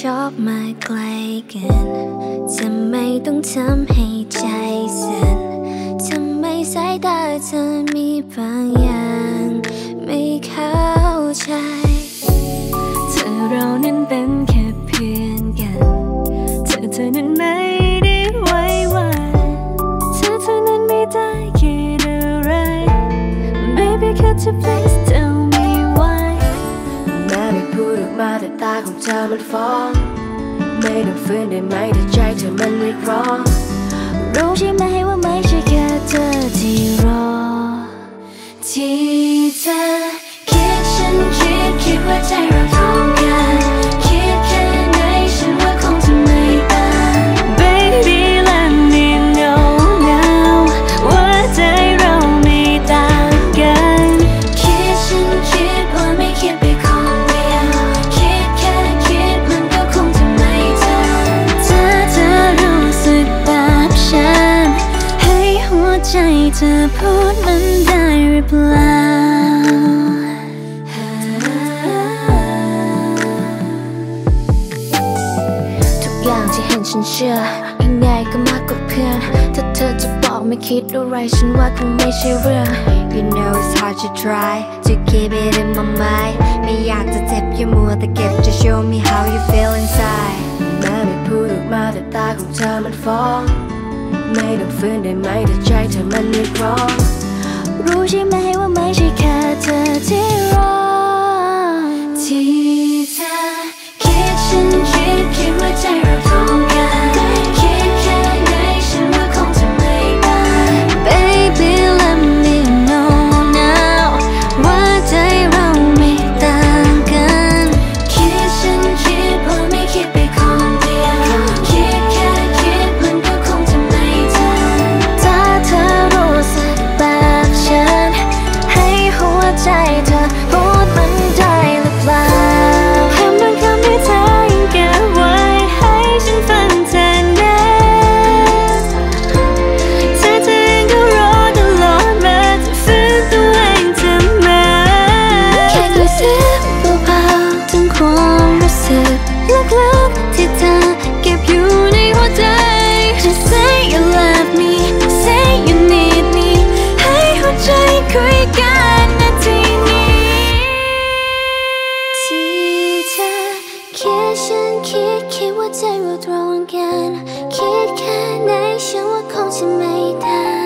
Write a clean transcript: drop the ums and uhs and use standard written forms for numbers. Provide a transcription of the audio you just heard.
อบมาไกลกันทำไมต้องทำให้ใจสั่นทำไมสายตาเธอมีบางอย่างไม่เข้าใจเธอเรานั้นเป็นแค่เพื่อนกันเธอนั้นไม่ได้ไว้วันเธอนั้นไม่ได้คิดอะไร Baby could you please tell me why แม้ไม่พูดออกมาแต่ตาของเธอมันฟ้องไม่ต้องฝืนได้ไหมถ้าใจเธอมันเรียกร้องรู้ใช่ไหมว่าไม่ใช่แค่เธอที่รอที่เธอคิดฉันคิดว่าใจเราตรงกันคิดแค่ไหนฉันว่าคงจะไม่ต่าง Baby let me know now ว่าใจเราไม่ต่างกันคิดฉันคิดว่าไม่คิดไปคนเดียวคิดแค่คิดมันก็คงจะไม่ต่างถ้าเธอรู้สึกแบบฉันให้หัวใจเธอพูดมันได้หรือเปล่าอย่างที่เห็นฉันเชื่อยังไงก็มากกว่าเพื่อนถ้าเธอจะบอกไม่คิดอะไรฉันว่าคงไม่ใช่เรื่อง You know it's hard to try to keep it in my mind ไม่อยากจะเจ็บอย่ามัวแต่เก็บ Just show me how you feel inside แม้ไม่พูดออกมาแต่ตาของเธอมันฟ้องไม่ต้องฝืนได้ไหมถ้าใจเธอมันเรียกร้องรู้ใช่ไหมว่าไม่ใช่แค่เธอที่รอที่เธอคิดฉันคิดว่าใจเราตรงกันคิดแค่ไหนฉันว่าคงจะไม่ต่าง Baby let me know now ว่าใจเราไม่ต่างกันคิดฉันคิดว่าไม่คิดไปคนเดียวคิดแค่คิดมันก็คงจะไม่ต่างถ้าเธอรู้สึกแบบฉันให้หัวใจเธอพูดมันได้หรือเปล่าคำบางคำที่เธอยังเก็บไว้ให้ฉันฟังเธอนะเธอเองก็รอตลอดมาจะฝืนตัวเองทำไมแค่กระซิบเบาๆถึงความรู้สึกลึกๆที่เธอเก็บอยู่ในหัวใจ Just say you love me say you need me ให้หัวใจคุยกันนาทีนี้ที่เธอคิดฉันคิดว่าใจเราตรงกันคิดแค่ไหนฉันว่าคงจะไม่ต่าง